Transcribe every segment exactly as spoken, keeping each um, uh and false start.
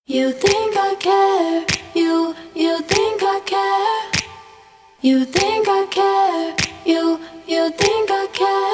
You think I care, you, you think I care. You think I care, you, you think I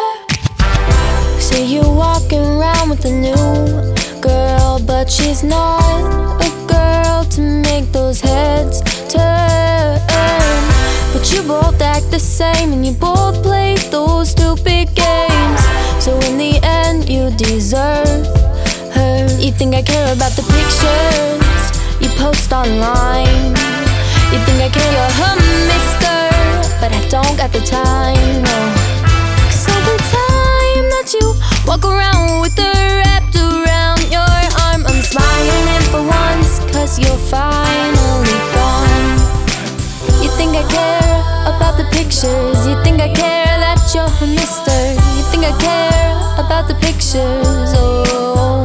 care. Say you're walking around with a new girl, but she's not a girl to make those heads turn. But you both act the same and you both play those stupid games. So in the end you deserve her. You think I care about the pictures you post online. You think I care you're her mister, but I don't got the time, no. Cause all the time that you walk around with her wrapped around your arm, I'm smiling for once cause you're finally gone. You think I care about the pictures. You think I care that you're her mister. You think I care about the pictures, oh.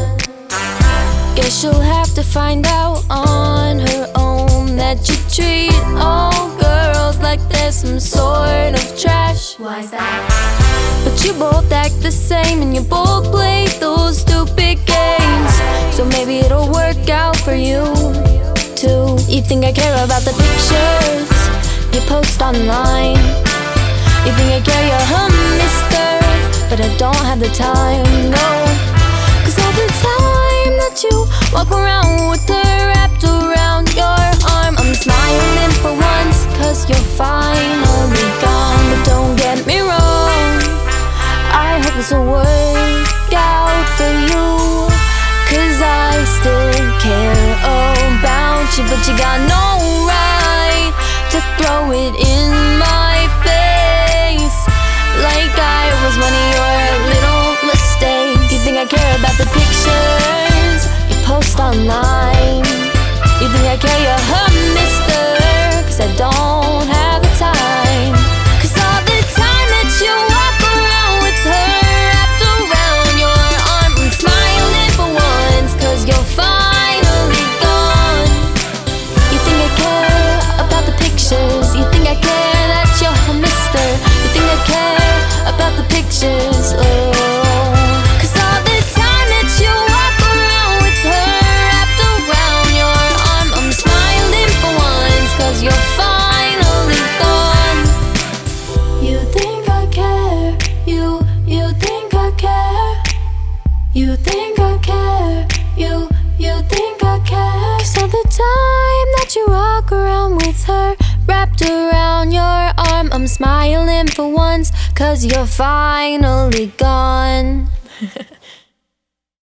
Guess she'll have to find out on her own that you treat all girls like they're some sort of trash. Why's that? But you both act the same and you both play those stupid games. So maybe it'll work out for you too. You think I care about the pictures you post online. You think I care you're her mister, but I don't have the time, no. Cause all the time that you walk around with her wrapped around your arm, I'm smiling for once cause you're finally gone. But don't get me wrong, I hope this will work out for you, cause I still care about you. But you got no right to throw it in my face like I was one of your little mistakes. You think I care about the pictures you post online. You think I care you're her mister, cause I don't have the time. Cause all the time that you walk around with her wrapped around your arm, I'm smiling for once cause you're finally gone. You think I care about the pictures. You think I care that you're her mister. You think I care about the pictures, oh. Cause all the time that you walk around with her wrapped around your arm, I'm smiling for once cause you're finally gone. You think I care, you, you think I care. You think I care, you, you think I care. Cause all the time that you walk around with her wrapped around your arm, I'm smiling for once cause you're finally gone.